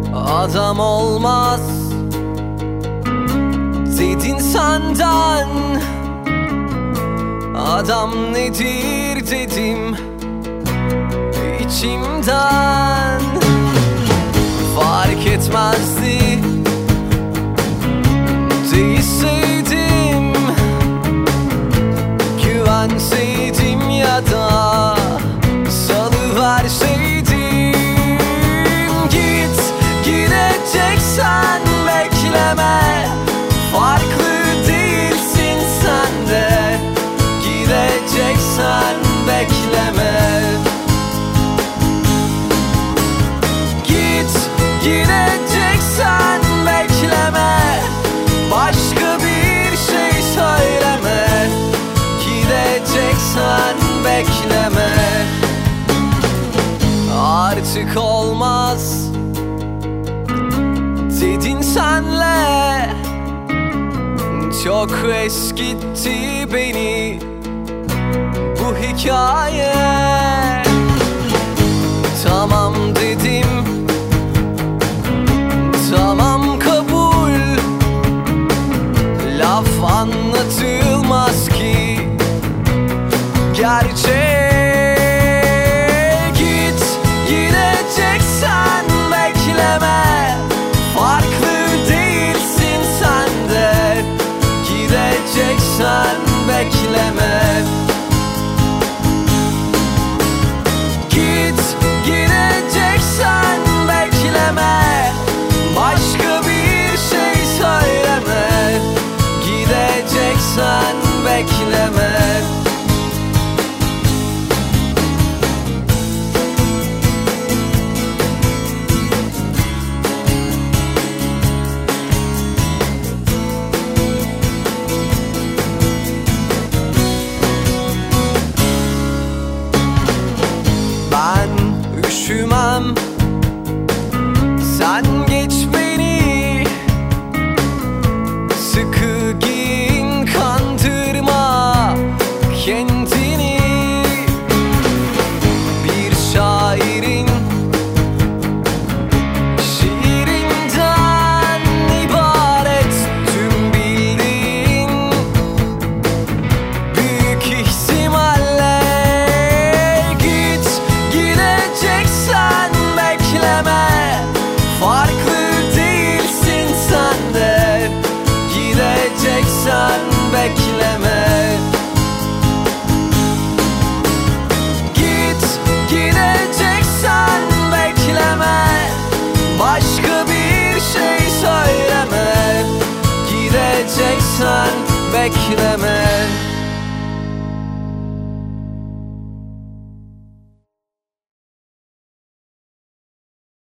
Adam olmaz dedin senden, adam nedir dedim içimden. Fark etmezdi değilseydim, güvenseydim ya da salıverseydim. Git, gideceksen bekleme, farklı değilsin sen de. Gideceksen bekleme. Git, gideceksen bekleme, başka bir şey söyleme. Gideceksen bekleme. Artık olmaz dedin senle, çok eskitti beni bu hikaye.